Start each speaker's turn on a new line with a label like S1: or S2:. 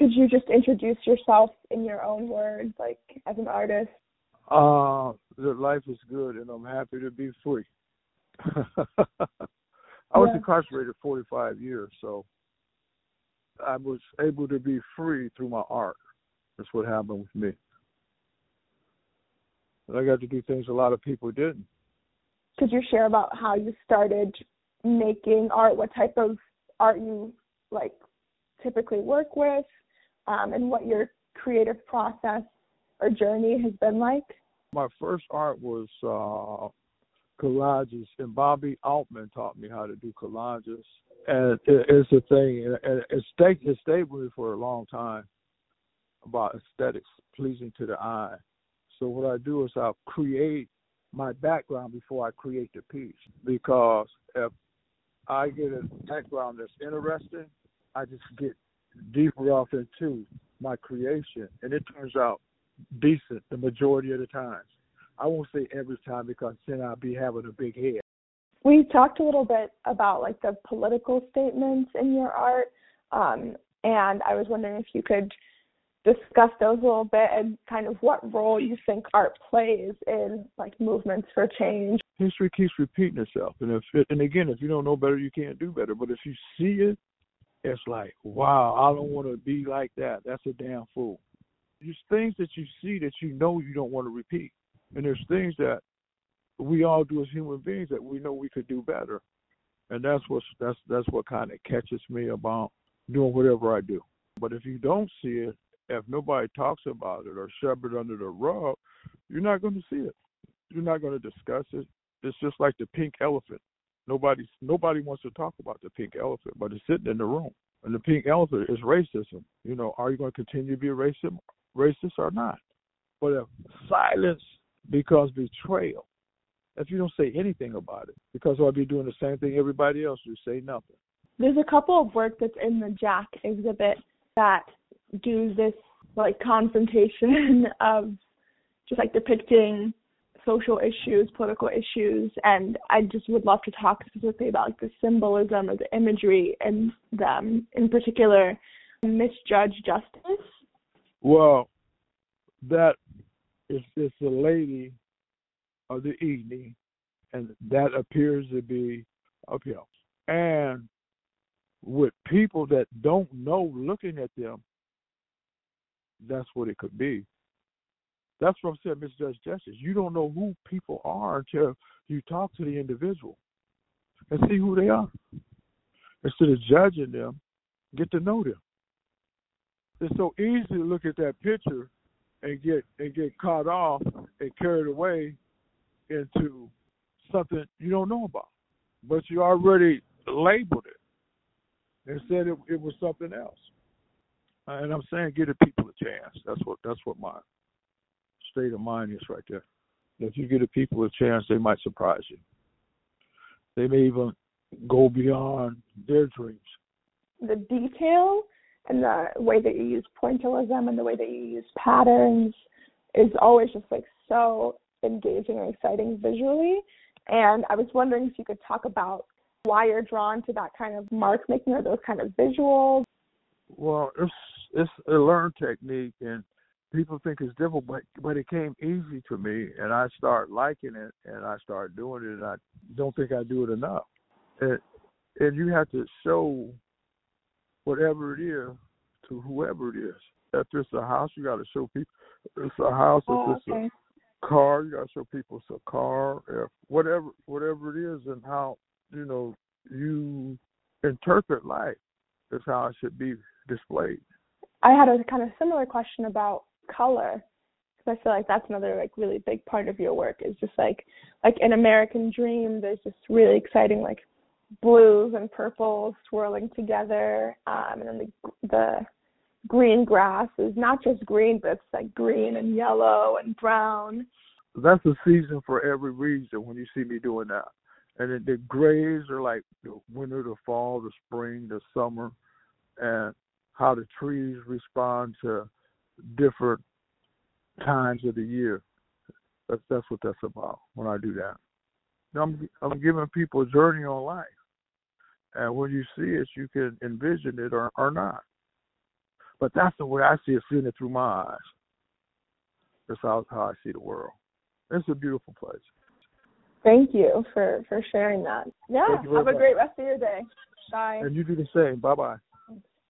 S1: Could you just introduce yourself in your own words, like as an artist?
S2: That life is good and I'm happy to be free. I was incarcerated 45 years, so I was able to be free through my art. That's what happened with me. And I got to do things a lot of people didn't.
S1: Could you share about how you started making art, what type of art you like typically work with, and what your creative process or journey has been like?
S2: My first art was collages, and Bobby Altman taught me how to do collages. And it's a thing, and it stayed with me for a long time about aesthetics, pleasing to the eye. So what I do is I'll create my background before I create the piece, because if I get a background that's interesting, I just get deeper off into my creation, and it turns out decent the majority of the times. I won't say every time, because then I'll be having a big head.
S1: We talked a little bit about like the political statements in your art, and I was wondering if you could discuss those a little bit and kind of what role you think art plays in like movements for change.
S2: History keeps repeating itself, and again, if you don't know better, you can't do better. But if you see it, it's like, wow, I don't want to be like that. That's a damn fool. There's things that you see that you know you don't want to repeat, and there's things that we all do as human beings that we know we could do better, and that's what kind of catches me about doing whatever I do. But if you don't see it, if nobody talks about it or shove it under the rug, you're not going to see it. You're not going to discuss it. It's just like the pink elephant. Nobody wants to talk about the pink elephant, but it's sitting in the room. And the pink elephant is racism. You know, are you going to continue to be racist or not? But if silence because betrayal, if you don't say anything about it, because I'll be doing the same thing everybody else, you say nothing.
S1: There's a couple of work that's in the Jack exhibit that do this like confrontation of just like depicting social issues, political issues, and I just would love to talk specifically about like the symbolism or the imagery in them, in particular, Misjudge Justice.
S2: Well, that is the lady of the evening, and that appears to be uphill. And with people that don't know looking at them, that's what it could be. That's what I'm saying, Misjudge Justice. You don't know who people are until you talk to the individual and see who they are. Instead of judging them, get to know them. It's so easy to look at that picture and get caught off and carried away into something you don't know about, but you already labeled it and said it was something else. And I'm saying, give the people a chance. That's what my state of mind is right there. If you give the people a chance, they might surprise you. They may even go beyond their dreams.
S1: The detail and the way that you use pointillism and the way that you use patterns is always just like so engaging and exciting visually. And I was wondering if you could talk about why you're drawn to that kind of mark making or those kind of visuals.
S2: Well, it's a learned technique, and people think it's difficult, but it came easy to me, and I start liking it, and I start doing it, and I don't think I do it enough. And you have to show whatever it is to whoever it is. If it's a house, you got to show people it's a house. If it's a car, you got to show people it's a car. If whatever it is, and how you interpret life is how it should be displayed.
S1: I had a kind of similar question about color, because I feel like that's another like really big part of your work is just like in American Dream, there's this really exciting like blues and purples swirling together, and then the green grass is not just green, but it's like green and yellow and brown.
S2: That's a season for every region when you see me doing that. And then the grays are like the winter, the fall, the spring, the summer, and how the trees respond to different times of the year. That's what that's about when I do that. I'm giving people a journey on life. And when you see it, you can envision it or not. But that's the way I see it, seeing it through my eyes. That's how I see the world. It's a beautiful place.
S1: Thank you for sharing that. Yeah, have a
S2: much.
S1: great rest of your day. Bye.
S2: And you do the same. Bye-bye.